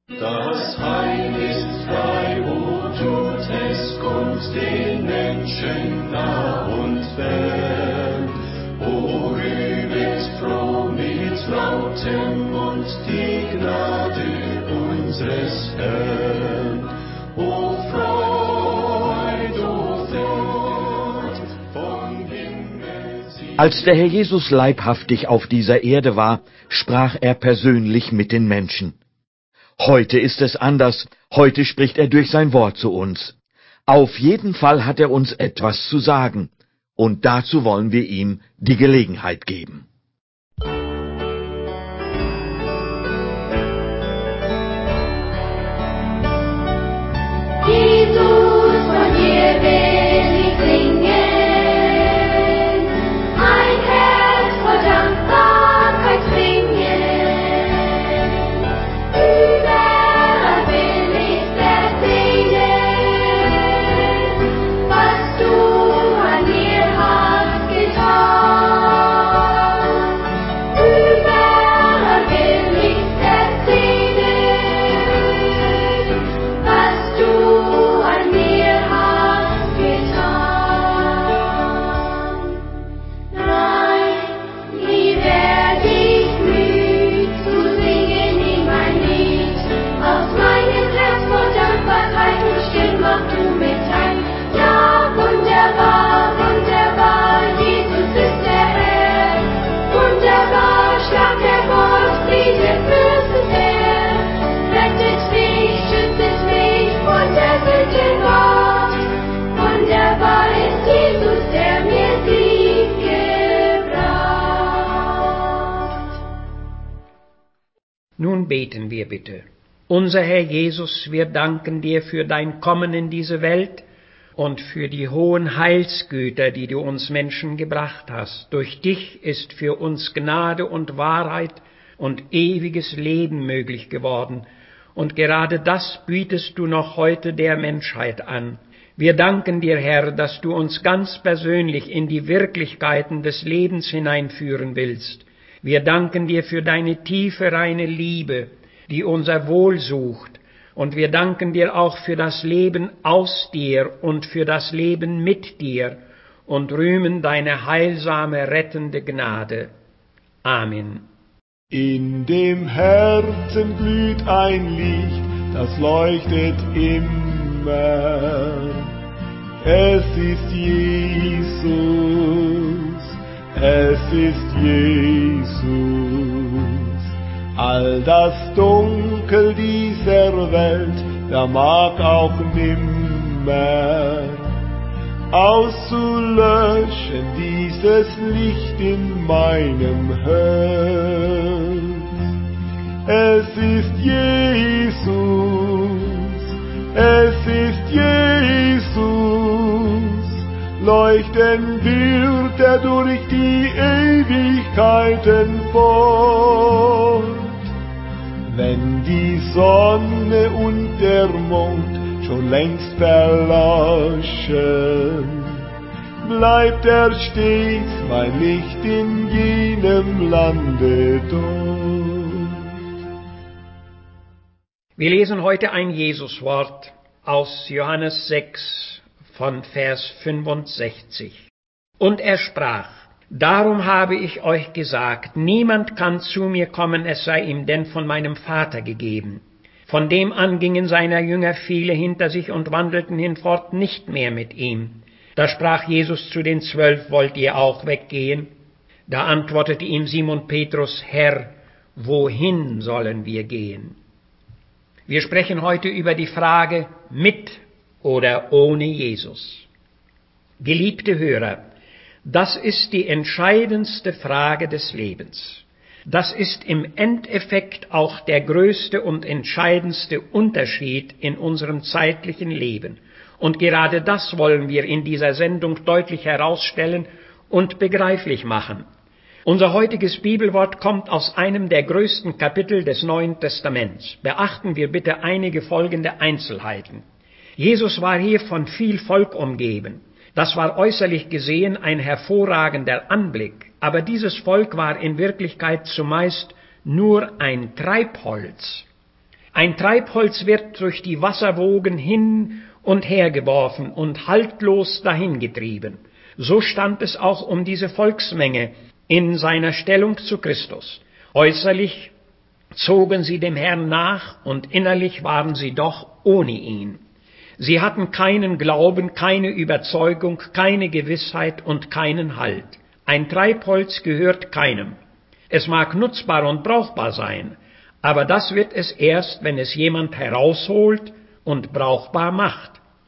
Das Heil ist frei, wo tut es Kunst den Menschen nah und fern. O rühmet froh mit lautem Mund die Gnade unseres Herrn. O Freud vom Himmel sie. Als der Herr Jesus leibhaftig auf dieser Erde war, sprach er persönlich mit den Menschen. Heute ist es anders, heute spricht er durch sein Wort zu uns. Auf jeden Fall hat er uns etwas zu sagen, und dazu wollen wir ihm die Gelegenheit geben. Jesus, von dir will ich singen, ein Herz voll Dankbarkeit bringen. Überall will ich erzählen, was du an mir hast getan. Überall will ich erzählen, was du an mir hast getan. Nein, nie werd ich müd zu singen ihm ein Lied. Aus meinem Herz voll Dankbarkeit und still mach du mit ein. Ja, wunderbar, wunderbar, Jesus ist der Herr. Wunderbar, Schlag der Gott, Friede, Fürsten Herr. Rettet mich, schützt mich von der Sündenmacht. Wunderbar ist Jesus, der mir Sieg gebracht. Nun beten wir bitte. Unser Herr Jesus, wir danken dir für dein Kommen in diese Welt und für die hohen Heilsgüter, die du uns Menschen gebracht hast. Durch dich ist für uns Gnade und Wahrheit und ewiges Leben möglich geworden. Und gerade das bietest du noch heute der Menschheit an. Wir danken dir, Herr, dass du uns ganz persönlich in die Wirklichkeiten des Lebens hineinführen willst. Wir danken dir für deine tiefe, reine Liebe, die unser Wohl sucht. Und wir danken dir auch für das Leben aus dir und für das Leben mit dir und rühmen deine heilsame, rettende Gnade. Amen. In dem Herzen glüht ein Licht, das leuchtet immer. Es ist Jesus, es ist Jesus. All das Dunkel dieser Welt vermag auch nimmer auszulöschen dieses Licht in meinem Herz. Es ist Jesus, es ist Jesus, leuchten wird er durch die Ewigkeiten fort. Wenn die Sonne und der Mond schon längst verloschen, bleibt er stets mein Licht in jenem Lande dort. Wir lesen heute ein Jesuswort aus Johannes 6 von Vers 65. Und er sprach: Darum habe ich euch gesagt, niemand kann zu mir kommen, es sei ihm denn von meinem Vater gegeben. Von dem an gingen seiner Jünger viele hinter sich und wandelten hinfort nicht mehr mit ihm. Da sprach Jesus zu den 12, wollt ihr auch weggehen? Da antwortete ihm Simon Petrus, Herr, wohin sollen wir gehen? Wir sprechen heute über die Frage mit oder ohne Jesus. Geliebte Hörer, das ist die entscheidendste Frage des Lebens. Das ist im Endeffekt auch der größte und entscheidendste Unterschied in unserem zeitlichen Leben. Und gerade das wollen wir in dieser Sendung deutlich herausstellen und begreiflich machen. Unser heutiges Bibelwort kommt aus einem der größten Kapitel des Neuen Testaments. Beachten wir bitte einige folgende Einzelheiten. Jesus war hier von viel Volk umgeben. Das war äußerlich gesehen ein hervorragender Anblick, aber dieses Volk war in Wirklichkeit zumeist nur ein Treibholz. Ein Treibholz wird durch die Wasserwogen hin und her geworfen und haltlos dahingetrieben. So stand es auch um diese Volksmenge in seiner Stellung zu Christus. Äußerlich zogen sie dem Herrn nach und innerlich waren sie doch ohne ihn. Sie hatten keinen Glauben, keine Überzeugung, keine Gewissheit und keinen Halt. Ein Treibholz gehört keinem. Es mag nutzbar und brauchbar sein, aber das wird es erst, wenn es jemand herausholt und brauchbar macht.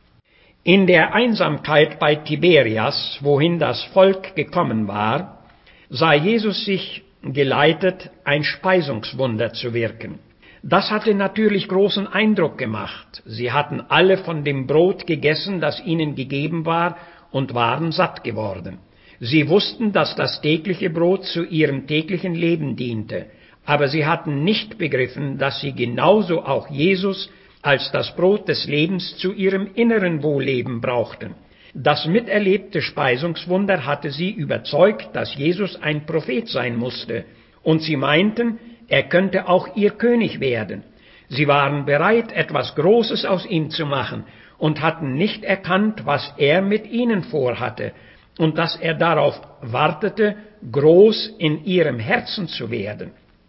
In der Einsamkeit bei Tiberias, wohin das Volk gekommen war, sah Jesus sich geleitet, ein Speisungswunder zu wirken. Das hatte natürlich großen Eindruck gemacht. Sie hatten alle von dem Brot gegessen, das ihnen gegeben war, und waren satt geworden. Sie wussten, dass das tägliche Brot zu ihrem täglichen Leben diente, aber sie hatten nicht begriffen, dass sie genauso auch Jesus als das Brot des Lebens zu ihrem inneren Wohlleben brauchten. Das miterlebte Speisungswunder hatte sie überzeugt, dass Jesus ein Prophet sein musste, und sie meinten, er könnte auch ihr König werden. Sie waren bereit, etwas Großes aus ihm zu machen und hatten nicht erkannt, was er mit ihnen vorhatte und dass er darauf wartete, groß in ihrem Herzen zu werden.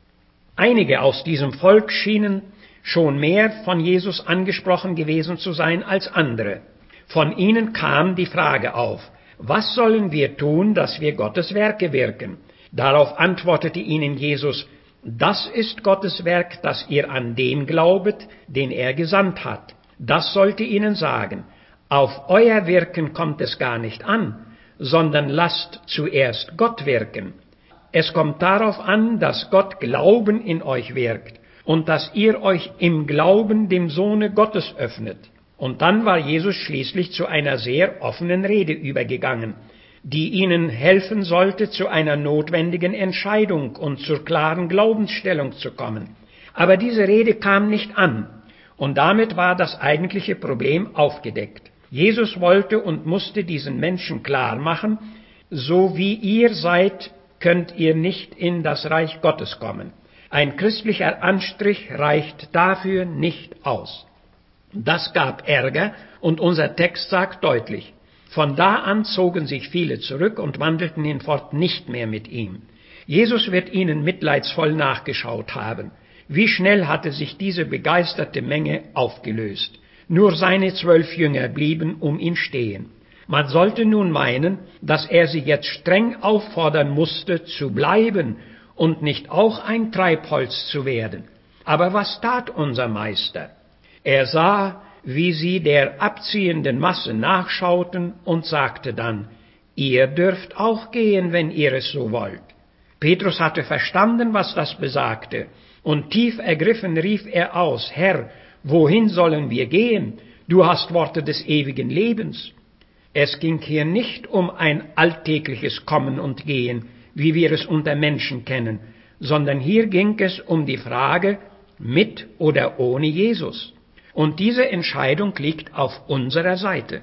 Einige aus diesem Volk schienen schon mehr von Jesus angesprochen gewesen zu sein als andere. Von ihnen kam die Frage auf: Was sollen wir tun, dass wir Gottes Werke wirken? Darauf antwortete ihnen Jesus: Das ist Gottes Werk, dass ihr an den glaubet, den er gesandt hat. Das sollte ihnen sagen: Auf euer Wirken kommt es gar nicht an, sondern lasst zuerst Gott wirken. Es kommt darauf an, dass Gott Glauben in euch wirkt und dass ihr euch im Glauben dem Sohne Gottes öffnet. Und dann war Jesus schließlich zu einer sehr offenen Rede übergegangen, die ihnen helfen sollte, zu einer notwendigen Entscheidung und zur klaren Glaubensstellung zu kommen. Aber diese Rede kam nicht an, und damit war das eigentliche Problem aufgedeckt. Jesus wollte und musste diesen Menschen klar machen: So wie ihr seid, könnt ihr nicht in das Reich Gottes kommen. Ein christlicher Anstrich reicht dafür nicht aus. Das gab Ärger, und unser Text sagt deutlich: Von da an zogen sich viele zurück und wandelten hinfort nicht mehr mit ihm. Jesus wird ihnen mitleidsvoll nachgeschaut haben. Wie schnell hatte sich diese begeisterte Menge aufgelöst. Nur seine 12 Jünger blieben um ihn stehen. Man sollte nun meinen, dass er sie jetzt streng auffordern musste, zu bleiben und nicht auch ein Treibholz zu werden. Aber was tat unser Meister? Er sah, wie sie der abziehenden Masse nachschauten und sagte dann: Ihr dürft auch gehen, wenn ihr es so wollt. Petrus hatte verstanden, was das besagte, und tief ergriffen rief er aus: Herr, wohin sollen wir gehen? Du hast Worte des ewigen Lebens. Es ging hier nicht um ein alltägliches Kommen und Gehen, wie wir es unter Menschen kennen, sondern hier ging es um die Frage, mit oder ohne Jesus. Und diese Entscheidung liegt auf unserer Seite.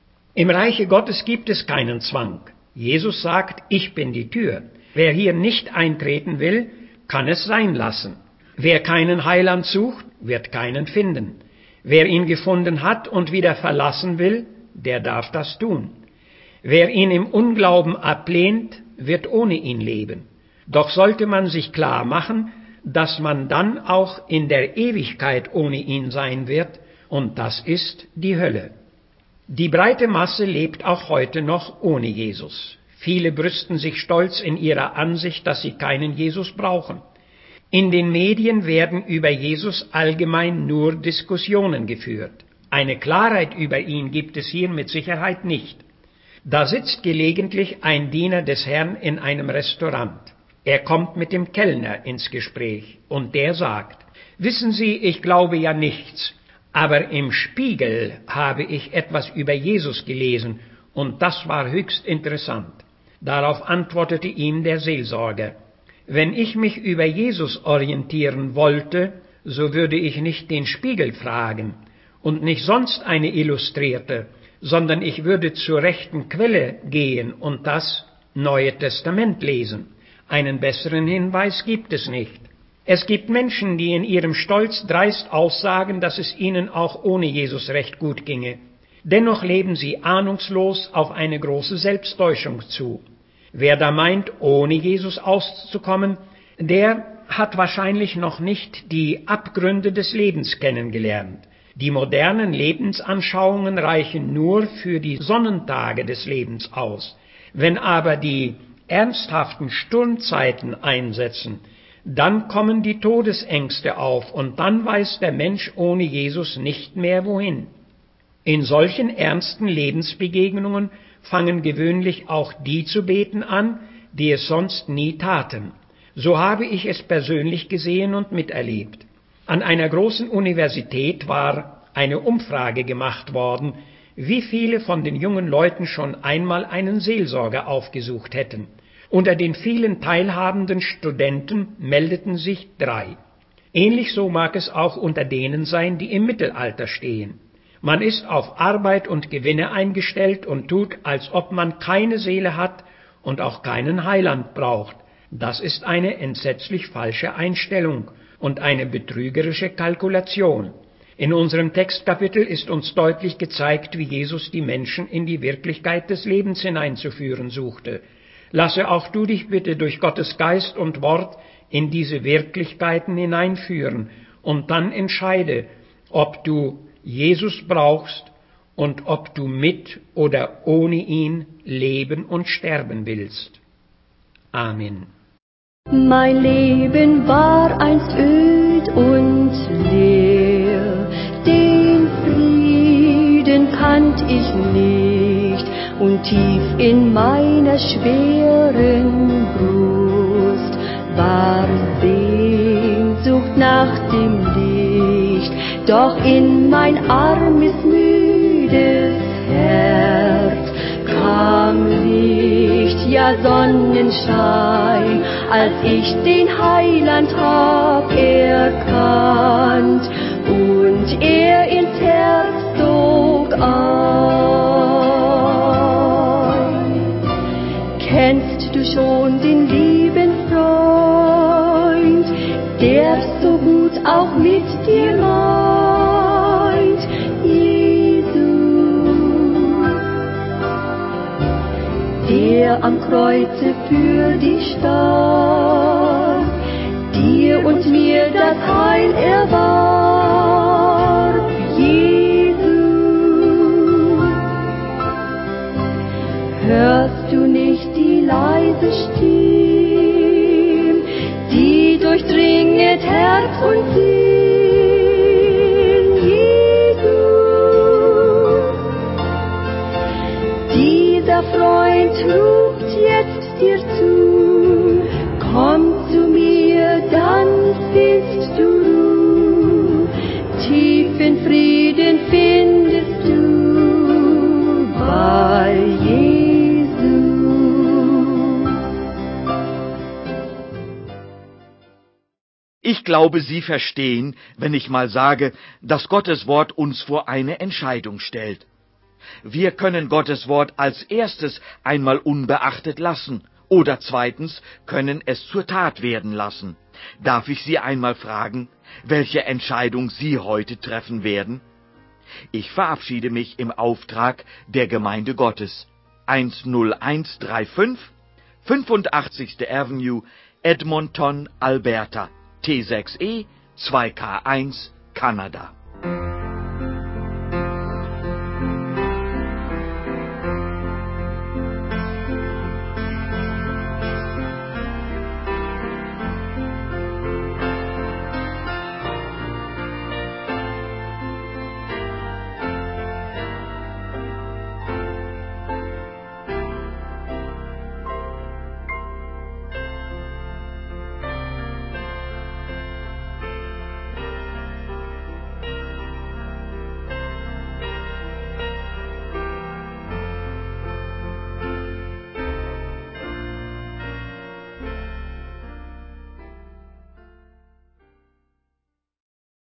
Im Reiche Gottes gibt es keinen Zwang. Jesus sagt: Ich bin die Tür. Wer hier nicht eintreten will, kann es sein lassen. Wer keinen Heiland sucht, wird keinen finden. Wer ihn gefunden hat und wieder verlassen will, der darf das tun. Wer ihn im Unglauben ablehnt, wird ohne ihn leben. Doch sollte man sich klar machen, dass man dann auch in der Ewigkeit ohne ihn sein wird, und das ist die Hölle. Die breite Masse lebt auch heute noch ohne Jesus. Viele brüsten sich stolz in ihrer Ansicht, dass sie keinen Jesus brauchen. In den Medien werden über Jesus allgemein nur Diskussionen geführt. Eine Klarheit über ihn gibt es hier mit Sicherheit nicht. Da sitzt gelegentlich ein Diener des Herrn in einem Restaurant. Er kommt mit dem Kellner ins Gespräch und der sagt: Wissen Sie, ich glaube ja nichts, aber im Spiegel habe ich etwas über Jesus gelesen und das war höchst interessant. Darauf antwortete ihm der Seelsorger: Wenn ich mich über Jesus orientieren wollte, so würde ich nicht den Spiegel fragen und nicht sonst eine Illustrierte, sondern ich würde zur rechten Quelle gehen und das Neue Testament lesen. Einen besseren Hinweis gibt es nicht. Es gibt Menschen, die in ihrem Stolz dreist aussagen, dass es ihnen auch ohne Jesus recht gut ginge. Dennoch leben sie ahnungslos auf eine große Selbsttäuschung zu. Wer da meint, ohne Jesus auszukommen, der hat wahrscheinlich noch nicht die Abgründe des Lebens kennengelernt. Die modernen Lebensanschauungen reichen nur für die Sonnentage des Lebens aus. Wenn aber die ernsthaften Sturmzeiten einsetzen, dann kommen die Todesängste auf und dann weiß der Mensch ohne Jesus nicht mehr wohin. In solchen ernsten Lebensbegegnungen fangen gewöhnlich auch die zu beten an, die es sonst nie taten. So habe ich es persönlich gesehen und miterlebt. An einer großen Universität war eine Umfrage gemacht worden, wie viele von den jungen Leuten schon einmal einen Seelsorger aufgesucht hätten. Unter den vielen teilhabenden Studenten meldeten sich 3. Ähnlich so mag es auch unter denen sein, die im Mittelalter stehen. Man ist auf Arbeit und Gewinne eingestellt und tut, als ob man keine Seele hat und auch keinen Heiland braucht. Das ist eine entsetzlich falsche Einstellung und eine betrügerische Kalkulation. In unserem Textkapitel ist uns deutlich gezeigt, wie Jesus die Menschen in die Wirklichkeit des Lebens hineinzuführen suchte. Lasse auch du dich bitte durch Gottes Geist und Wort in diese Wirklichkeiten hineinführen und dann entscheide, ob du Jesus brauchst und ob du mit oder ohne ihn leben und sterben willst. Amen. Mein Leben war einst öd und leer, den Frieden kannt ich nicht, und tief in meiner schweren Brust war Sehnsucht nach dem Licht, doch in mein armes, müdes Herz kam Licht, ja Sonnenschein, als ich den Heiland hab erkannt und er ins Herz zog ein. Kennst du schon den lieben Freund, der so gut auch mit dir meint, Jesus, der am Kreuze für dich starb, dir und mir das Heil erwarb, Jesus. Hörst du nicht die leise Stimme, die durchdringet Herz und Sinn, Jesus? Dieser Freund ruft jetzt dir zu, komm zu mir, dann findest du Ruhe, tiefen Frieden findest du bei Jesus. Ich glaube, Sie verstehen, wenn ich mal sage, dass Gottes Wort uns vor eine Entscheidung stellt. Wir können Gottes Wort als erstes einmal unbeachtet lassen oder zweitens können es zur Tat werden lassen. Darf ich Sie einmal fragen, welche Entscheidung Sie heute treffen werden? Ich verabschiede mich im Auftrag der Gemeinde Gottes. 10135, 85. Avenue, Edmonton, Alberta, T6E 2K1, Kanada.